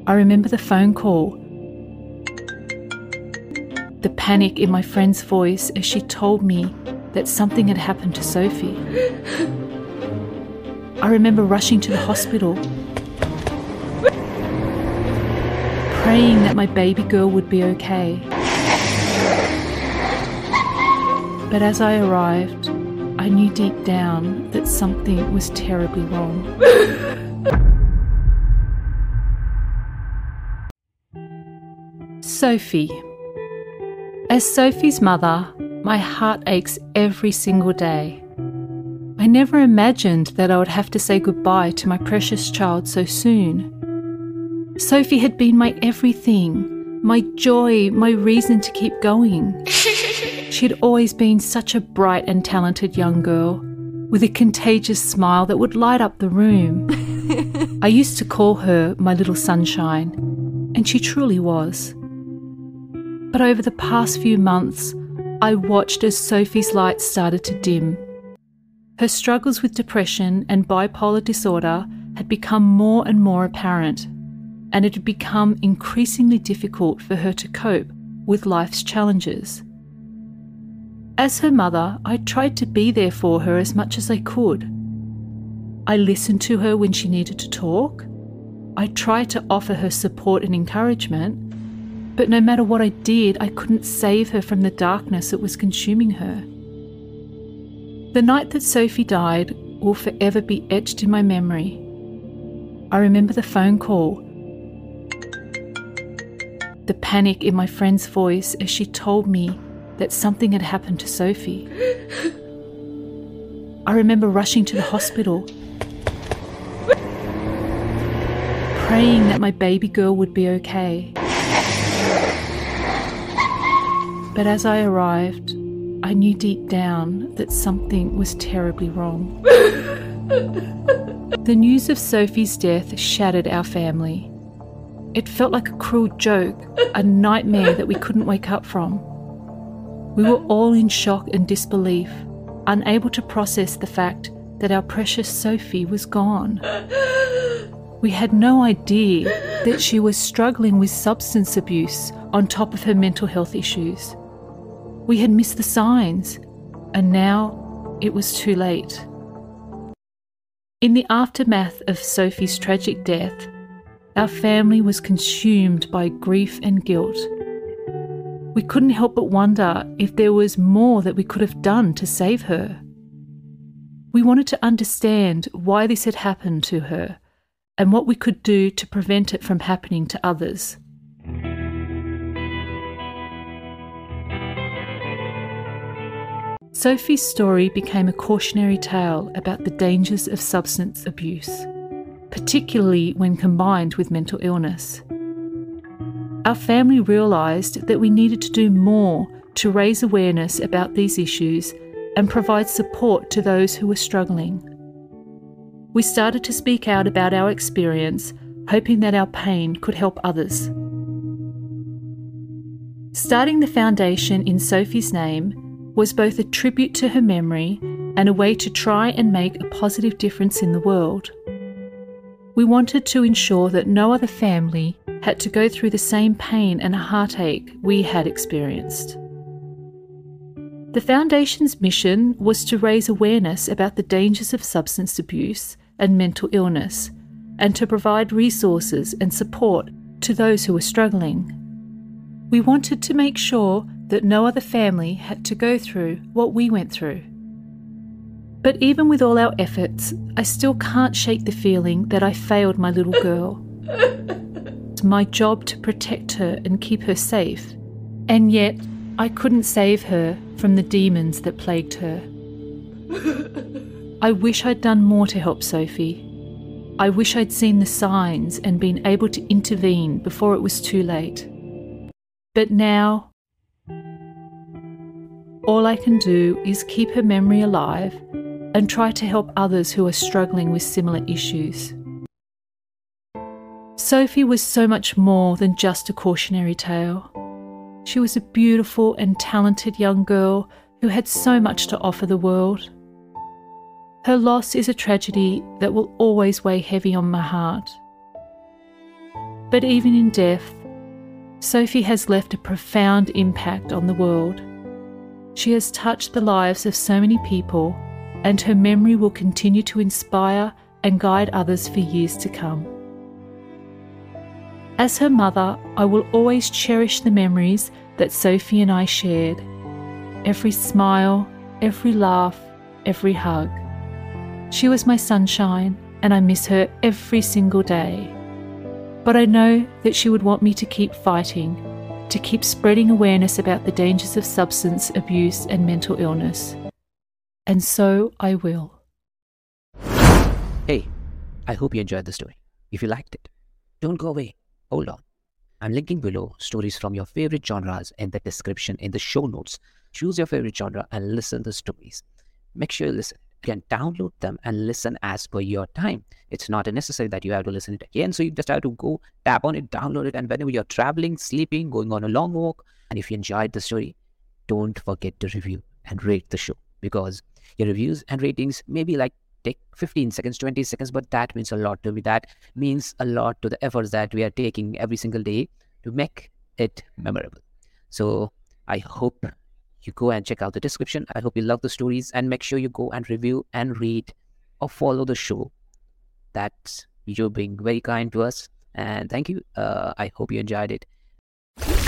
I remember the phone call, the panic in my friend's voice as she told me that something had happened to Sophie. I remember rushing to the hospital, praying that my baby girl would be okay. But as I arrived, I knew deep down that something was terribly wrong. Sophie. As Sophie's mother, my heart aches every single day. I never imagined that I would have to say goodbye to my precious child so soon. Sophie had been my everything, my joy, my reason to keep going. She'd always been such a bright and talented young girl, with a contagious smile that would light up the room. I used to call her my little sunshine, and she truly was. But over the past few months, I watched as Sophie's light started to dim. Her struggles with depression and bipolar disorder had become more and more apparent, and it had become increasingly difficult for her to cope with life's challenges. As her mother, I tried to be there for her as much as I could. I listened to her when she needed to talk. I tried to offer her support and encouragement, but no matter what I did, I couldn't save her from the darkness that was consuming her. The night that Sophie died will forever be etched in my memory. I remember the phone call, the panic in my friend's voice as she told me that something had happened to Sophie. I remember rushing to the hospital, praying that my baby girl would be okay. But as I arrived, I knew deep down that something was terribly wrong. The news of Sophie's death shattered our family. It felt like a cruel joke, a nightmare that we couldn't wake up from. We were all in shock and disbelief, unable to process the fact that our precious Sophie was gone. We had no idea that she was struggling with substance abuse on top of her mental health issues. We had missed the signs, and now it was too late. In the aftermath of Sophie's tragic death, our family was consumed by grief and guilt. We couldn't help but wonder if there was more that we could have done to save her. We wanted to understand why this had happened to her and what we could do to prevent it from happening to others. Sophie's story became a cautionary tale about the dangers of substance abuse, particularly when combined with mental illness. Our family realised that we needed to do more to raise awareness about these issues and provide support to those who were struggling. We started to speak out about our experience, hoping that our pain could help others. Starting the foundation in Sophie's name was both a tribute to her memory and a way to try and make a positive difference in the world. We wanted to ensure that no other family had to go through the same pain and heartache we had experienced. The Foundation's mission was to raise awareness about the dangers of substance abuse and mental illness, and to provide resources and support to those who were struggling. We wanted to make sure that no other family had to go through what we went through. But even with all our efforts, I still can't shake the feeling that I failed my little girl. It's my job to protect her and keep her safe, and yet I couldn't save her from the demons that plagued her. I wish I'd done more to help Sophie. I wish I'd seen the signs and been able to intervene before it was too late. But now, all I can do is keep her memory alive and try to help others who are struggling with similar issues. Sophie was so much more than just a cautionary tale. She was a beautiful and talented young girl who had so much to offer the world. Her loss is a tragedy that will always weigh heavy on my heart. But even in death, Sophie has left a profound impact on the world. She has touched the lives of so many people, and her memory will continue to inspire and guide others for years to come. As her mother, I will always cherish the memories that Sophie and I shared. Every smile, every laugh, every hug. She was my sunshine, and I miss her every single day. But I know that she would want me to keep fighting, to keep spreading awareness about the dangers of substance abuse and mental illness. And so I will. Hey, I hope you enjoyed the story. If you liked it, don't go away. Hold on. I'm linking below stories from your favorite genres in the description in the show notes. Choose your favorite genre and listen to the stories. Make sure you listen. You can download them and listen as per your time. It's not necessary that you have to listen it again. So you just have to go tap on it, download it, and whenever you're traveling, sleeping, going on a long walk, and if you enjoyed the story, don't forget to review and rate the show, because your reviews and ratings may be like take 15 seconds, 20 seconds, but that means a lot to me. That means a lot to the efforts that we are taking every single day to make it memorable. So I hope you go and check out the description. I hope you love the stories, and make sure you go and review and read or follow the show. That's you're being very kind to us, and thank you. I hope you enjoyed it.